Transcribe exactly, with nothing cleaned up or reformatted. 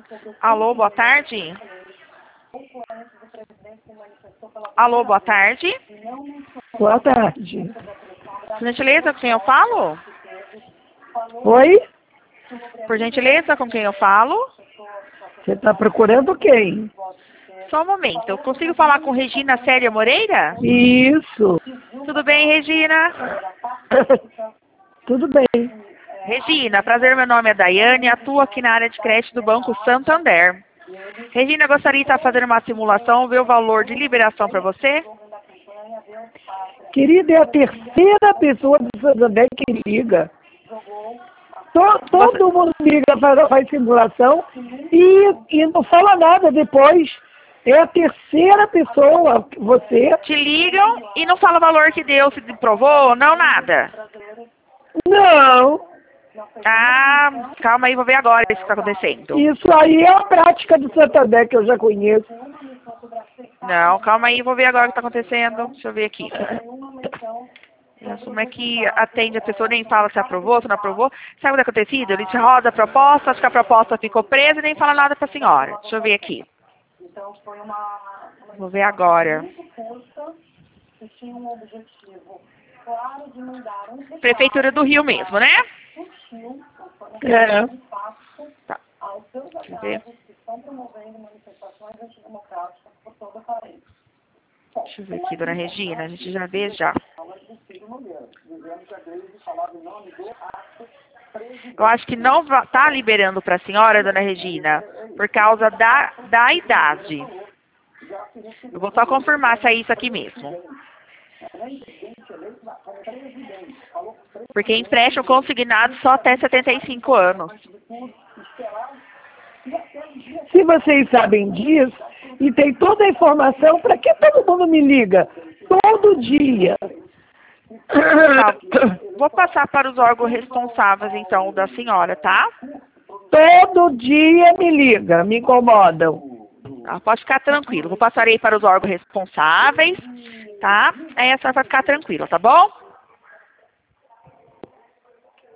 Alô, boa tarde. Alô, boa tarde. Boa tarde. Por gentileza, com quem eu falo? Oi? Por gentileza, com quem eu falo? Você está procurando quem? Só um momento. Eu consigo falar com Regina Célia Moreira? Isso. Tudo bem, Regina? Tudo bem. Regina, prazer, meu nome é Daiane, atuo aqui na área de crédito do Banco Santander. Regina, eu gostaria de estar fazendo uma simulação, ver o valor de liberação para você. Querida, é a terceira pessoa do Santander que liga. To- Todo Você... mundo liga, faz, faz simulação e, e não fala nada depois. É a terceira pessoa, você. Te ligam e não fala o valor que deu, se provou, não nada. Não. Ah, calma aí, vou ver agora o que está acontecendo. Isso aí é a prática do Santander que eu já conheço. Não, calma aí, vou ver agora o que está acontecendo. Deixa eu ver aqui. Como é que atende a pessoa, nem fala se aprovou, se não aprovou. Sabe o que está acontecido? Ele te roda a proposta, acho que a proposta ficou presa e nem fala nada para a senhora. Deixa eu ver aqui. Vou ver agora. Prefeitura do Rio mesmo, né? É. Tá. Deixa eu ver. Deixa eu ver aqui, dona Regina, a gente já vê já. Eu acho que não está liberando para a senhora, dona Regina, por causa da, da idade. Eu vou só confirmar se é isso aqui mesmo. Porque empréstimo consignado só até setenta e cinco anos. Se vocês sabem disso, e tem toda a informação, para que todo mundo me liga? Todo dia. Tá. Vou passar para os órgãos responsáveis, então, da senhora, tá? Todo dia me liga, me incomodam. Tá, pode ficar tranquilo. Vou passar aí para os órgãos responsáveis, tá? Aí a senhora vai ficar tranquila, tá bom?